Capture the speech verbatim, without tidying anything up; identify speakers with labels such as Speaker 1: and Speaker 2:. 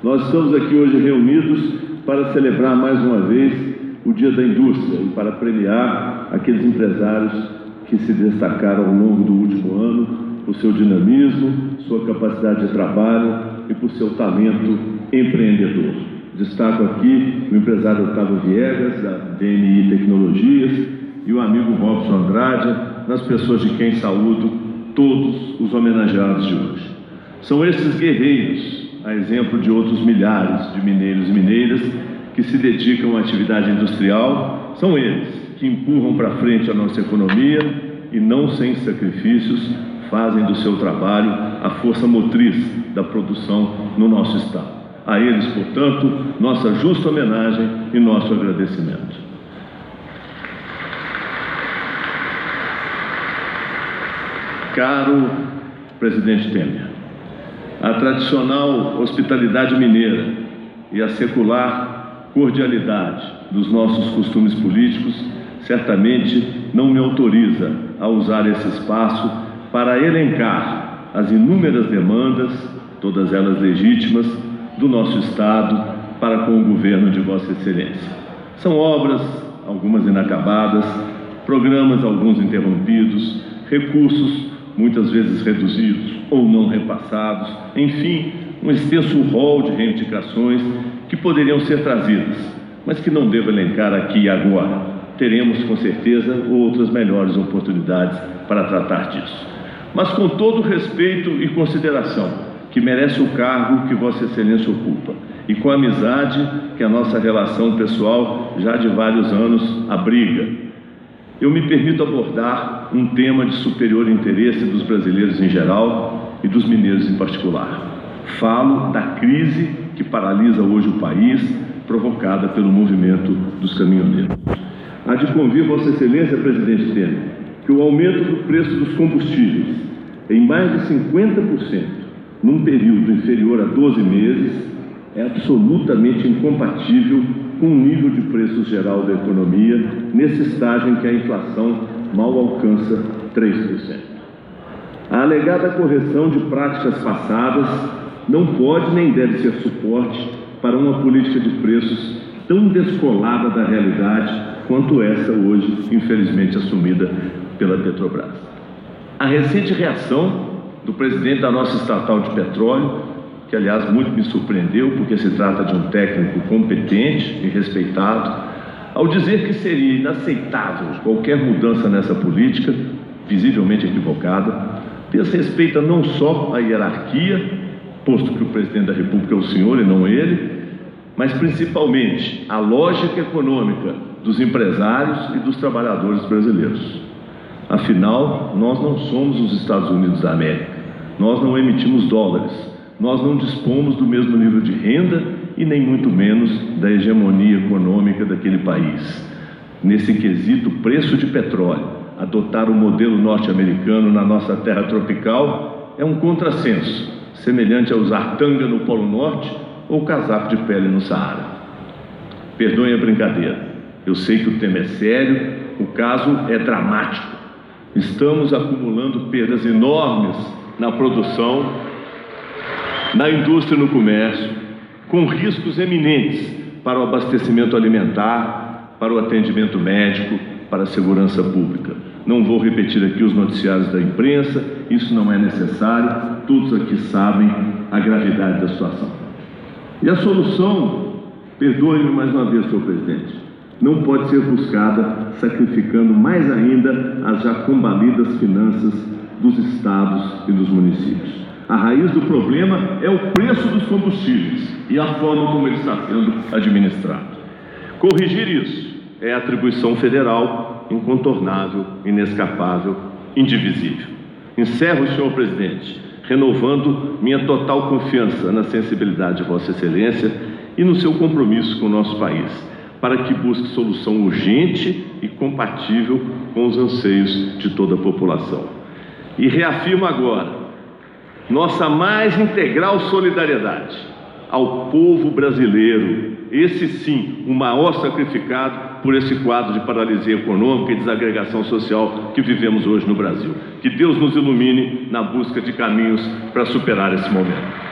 Speaker 1: Nós estamos aqui hoje reunidos para celebrar mais uma vez o Dia da Indústria e para premiar aqueles empresários que se destacaram ao longo do último ano por seu dinamismo, sua capacidade de trabalho e por seu talento empreendedor. Destaco aqui o empresário Otávio Viegas, da D N I Tecnologias, e o amigo Robson Andrade, nas pessoas de quem saúdo todos os homenageados de hoje. São esses guerreiros, a exemplo de outros milhares de mineiros e mineiras que se dedicam à atividade industrial, são eles que empurram para frente a nossa economia e, não sem sacrifícios, fazem do seu trabalho a força motriz da produção no nosso estado. A eles, portanto, nossa justa homenagem e nosso agradecimento. Caro presidente Temer, a tradicional hospitalidade mineira e a secular cordialidade dos nossos costumes políticos certamente não me autoriza a usar esse espaço para elencar as inúmeras demandas, todas elas legítimas, do nosso Estado para com o governo de Vossa Excelência. São obras, algumas inacabadas, programas, alguns interrompidos, recursos, muitas vezes reduzidos ou não repassados, enfim, um extenso rol de reivindicações que poderiam ser trazidas, mas que não devo elencar aqui e agora. Teremos, com certeza, outras melhores oportunidades para tratar disso. Mas com todo o respeito e consideração que merece o cargo que Vossa Excelência ocupa, e com a amizade que a nossa relação pessoal já de vários anos abriga, eu me permito abordar um tema de superior interesse dos brasileiros em geral e dos mineiros em particular. Falo da crise que paralisa hoje o país, provocada pelo movimento dos caminhoneiros. Há de convir Vossa Excelência, presidente Temer, que o aumento do preço dos combustíveis em mais de cinquenta por cento num período inferior a doze meses é absolutamente incompatível com o nível de preços geral da economia nesse estágio em que a inflação mal alcança três por cento. A alegada correção de práticas passadas não pode nem deve ser suporte para uma política de preços tão descolada da realidade quanto essa hoje, infelizmente, assumida pela Petrobras. A recente reação do presidente da nossa estatal de petróleo, que aliás muito me surpreendeu, porque se trata de um técnico competente e respeitado, ao dizer que seria inaceitável qualquer mudança nessa política, visivelmente equivocada, desrespeita não só a hierarquia, posto que o presidente da República é o senhor e não ele, mas principalmente a lógica econômica dos empresários e dos trabalhadores brasileiros. Afinal, nós não somos os Estados Unidos da América, nós não emitimos dólares, nós não dispomos do mesmo nível de renda e nem muito menos da hegemonia econômica daquele país. Nesse quesito preço de petróleo, adotar o modelo norte-americano na nossa terra tropical é um contrassenso, semelhante a usar tanga no Polo Norte ou casaco de pele no Saara. Perdoem a brincadeira, eu sei que o tema é sério, o caso é dramático. Estamos acumulando perdas enormes na produção, na indústria e no comércio, com riscos eminentes para o abastecimento alimentar, para o atendimento médico, para a segurança pública. Não vou repetir aqui os noticiários da imprensa, isso não é necessário, todos aqui sabem a gravidade da situação. E a solução, perdoe-me mais uma vez, senhor presidente, não pode ser buscada sacrificando mais ainda as já combalidas finanças dos estados e dos municípios. A raiz do problema é o preço dos combustíveis e a forma como ele está sendo administrado. Corrigir isso é atribuição federal incontornável, inescapável, indivisível. Encerro, senhor presidente, renovando minha total confiança na sensibilidade de Vossa Excelência e no seu compromisso com o nosso país, para que busque solução urgente e compatível com os anseios de toda a população. E reafirmo agora nossa mais integral solidariedade ao povo brasileiro, esse sim, o maior sacrificado por esse quadro de paralisia econômica e desagregação social que vivemos hoje no Brasil. Que Deus nos ilumine na busca de caminhos para superar esse momento.